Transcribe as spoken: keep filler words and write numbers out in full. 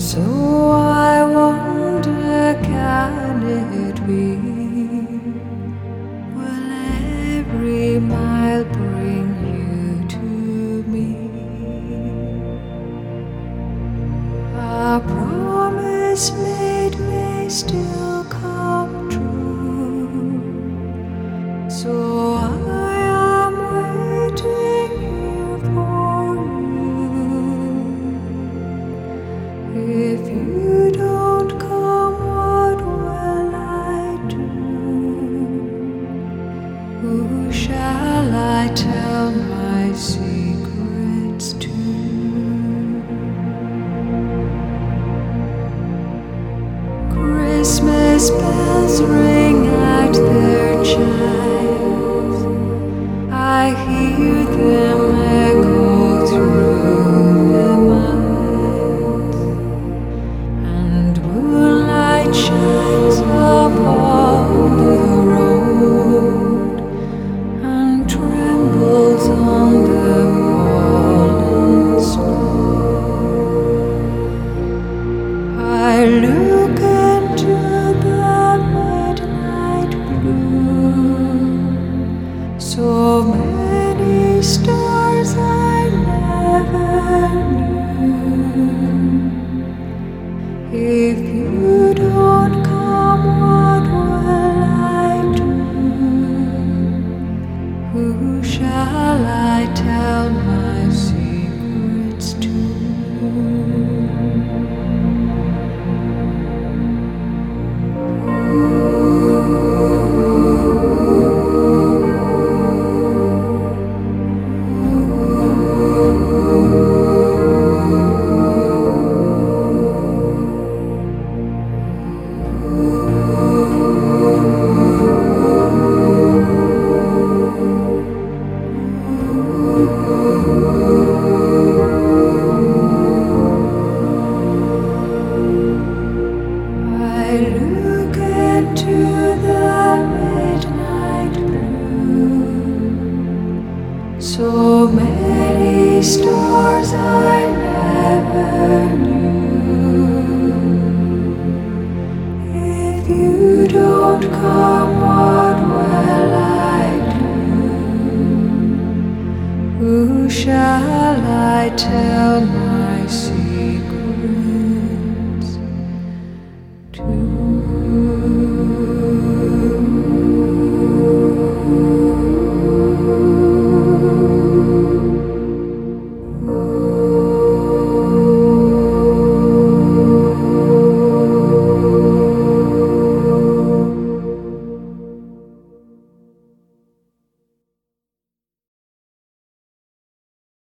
So I wonder, can it be? Will every mile bring you to me? A promise made may still come true. So I am waiting here for you. If you don't come, what will I do? Who shall I tell my secrets to? Christmas bells ring at their chimes. I hear them echo through the mines, and moonlight shines upon the road and trembles on the fallen snow. I look into the midnight blue, so many stars I never knew. If you don't come, what will I do? Who shall I tell my secrets to? I look into the midnight blue, so many stars I never knew. If you don't come,